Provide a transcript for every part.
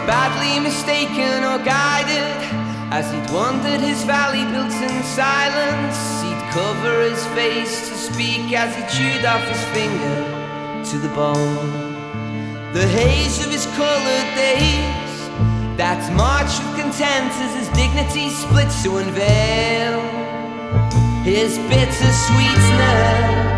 badly mistaken or guided. As he'd wandered his valley built in silence, he'd cover his face to speak as he chewed off his finger to the bone. The haze of his coloured days that march with content as his dignity splits to unveil his bitter sweetness.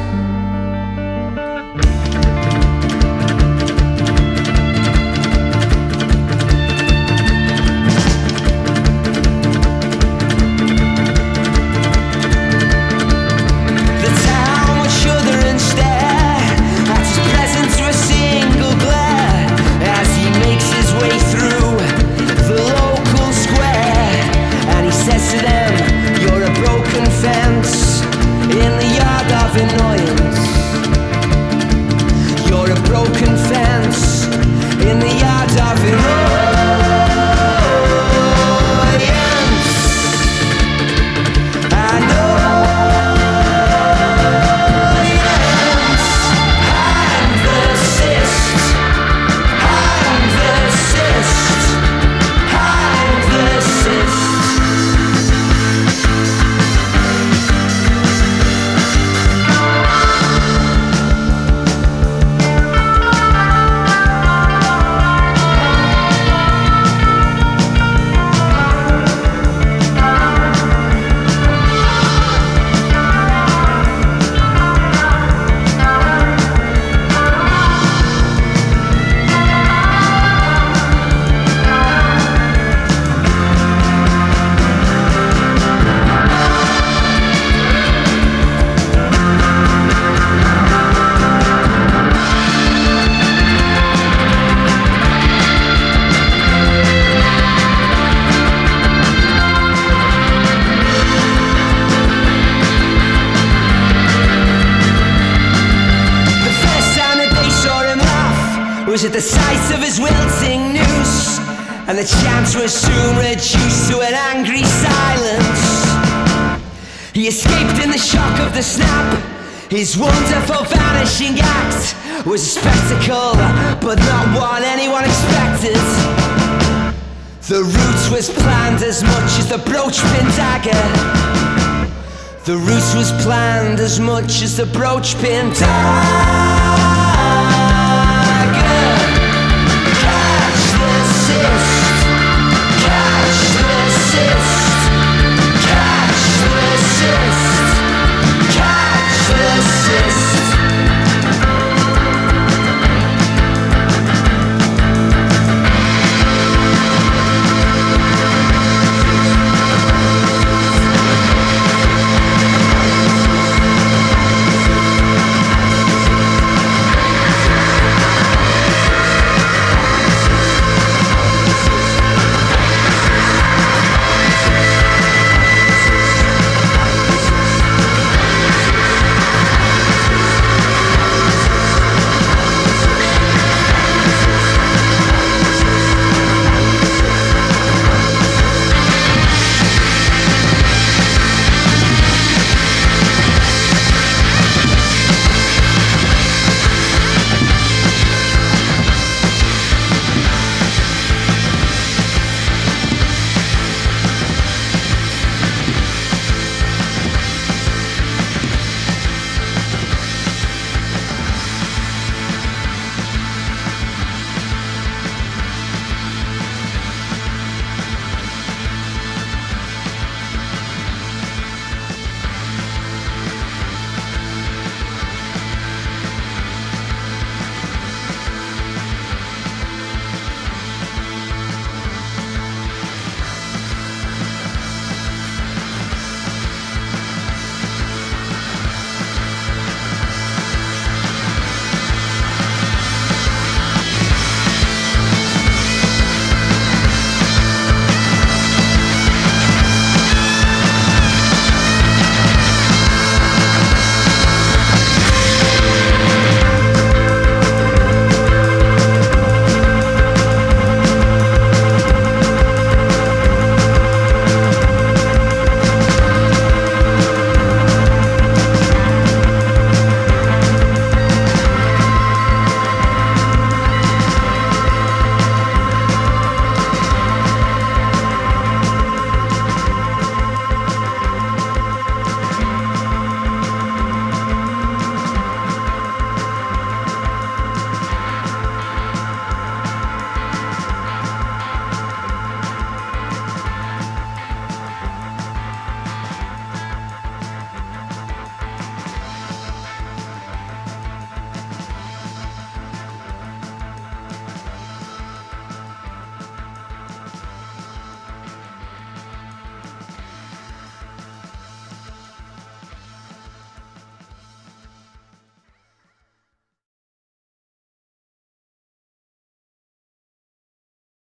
Was at the sight of his wilting noose, and the chants were soon reduced to an angry silence. He escaped in the shock of the snap. His wonderful vanishing act was a spectacle, but not one anyone expected. The route was planned as much as the brooch-pin dagger. The route was planned as much as the brooch-pin dagger.